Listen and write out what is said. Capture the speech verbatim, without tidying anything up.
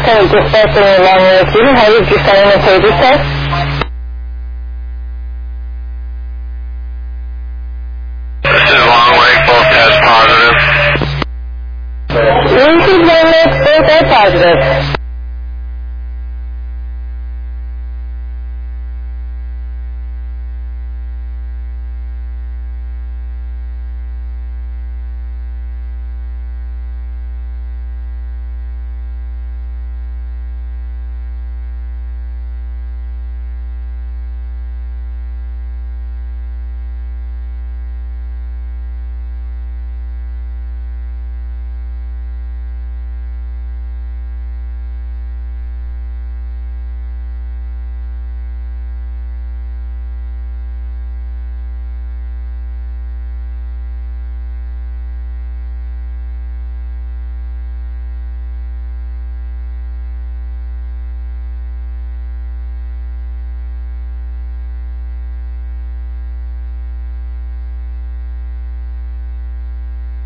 kind of discussing along with, do you know how you define a pager test?